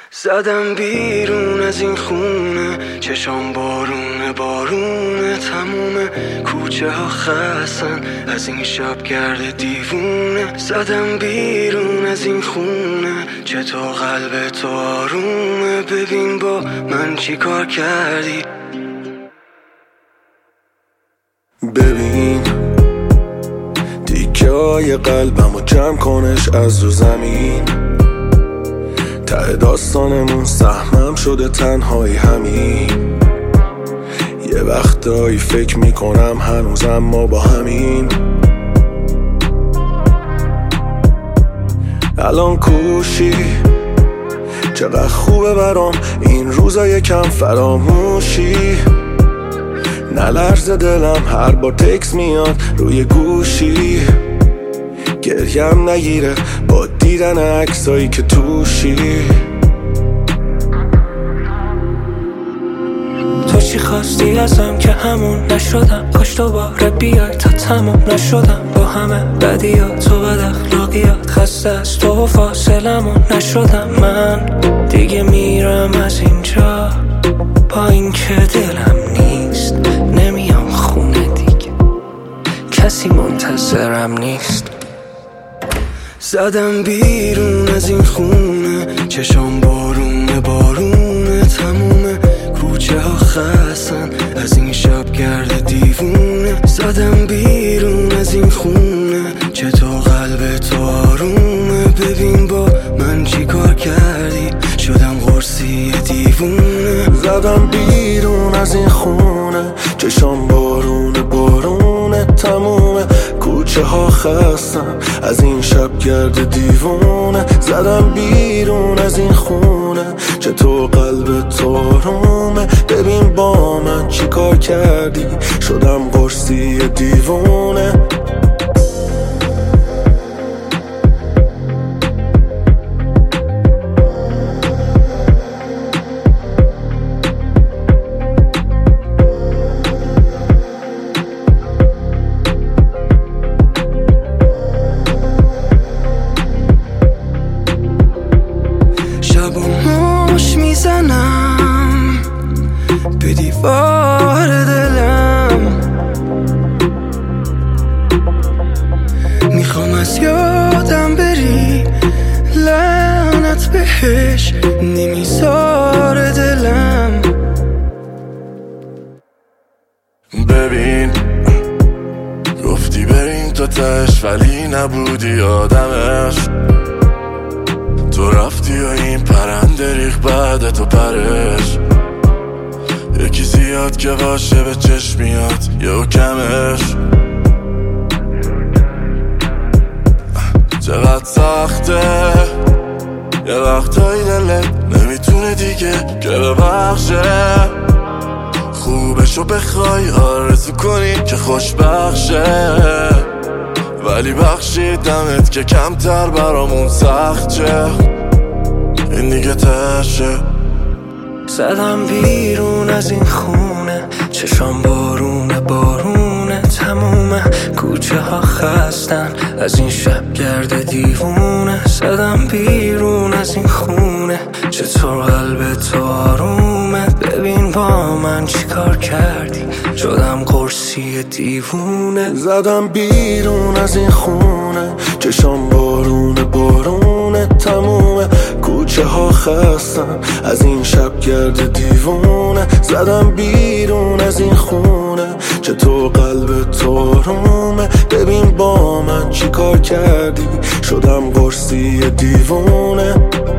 زدم بیرون از این خونه، چشام بارونه بارونه، تموم کوچه ها خستن از این شب گرد دیوونه. زدم بیرون از این خونه، چطور قلب تو آرومه، ببین با من چی کار کردی. ببین تیکه های قلبمو جمع کنش از رو زمین، ته داستانمون سهمم شده تنهایی همین. یه وقتایی فکر میکنم هنوزم ما با همین. الان کوشی چقدر خوبه برام این روزا یکم فراموشی. نلرزه دلم هر بار تکس میاد روی گوشی، گریم نگیره با دیدن عکسایی که توشی. تو چی خواستی ازم که همون نشدم، کاش دوباره بیای تا تموم نشدم با همه بدیات و بد اخلاقیات. خسته از تو و فاصلمون نشدم من، دیگه میرم از اینجا با این که دلم نیست. نمیام خونه دیگه، کسی منتظرم نیست. زدم بیرون از این خونه، چشام بارونه بارونه، تموم کوچه ها خستن از این شب گرد دیوونه. زدم بیرون از این خونه، چطور قلب تو آرومه، ببین با من چی کار کردی، شدم قرصی دیوونه. زدم بیرون از این خونه، چشام بارونه بارونه، تموم کوچه ها خستم از این شب گرد دیوونه. زدم بیرون از این خونه، چطور قلب تو آرومه، ببین با من چی کار کردی، شدم قرصی دیوونه. میزنم به دیوار دلم، میخوام از یادم بری، لعنت بهش نمیذاره دلم. ببین گفتی بریم تو تش ولی نبودی آدمش، تو رفتی و این پرنده ریخ بعد تو پرش. یکی زیاد که باشه به چشم میاد یه کمش. چقدر سخته یه وقتایی دلت نمیتونه دیگه که ببخشه، خوبشو بخوای آرزو کنی که خوشبخشه، ولی بخشیدمت که کمتر برامون سخت شه، این دیگه تشه. زدم بیرون از این خونه، چشام بارونه بارونه، تموم کوچه ها خستن از این شب گرد دیوونه. زدم بیرون از این خونه، چطور قلب تو آرومه، ببین با من چی کار کردی، شدم قرصی دیوونه. زدم بیرون از این خونه، چشام بارونه بارونه، تموم کوچه ها خستم از این شب گرد دیوونه. زدم بیرون از این خونه، چطور قلب تو آرومه، ببین با من چی کار کردی، شدم قرصی دیوونه.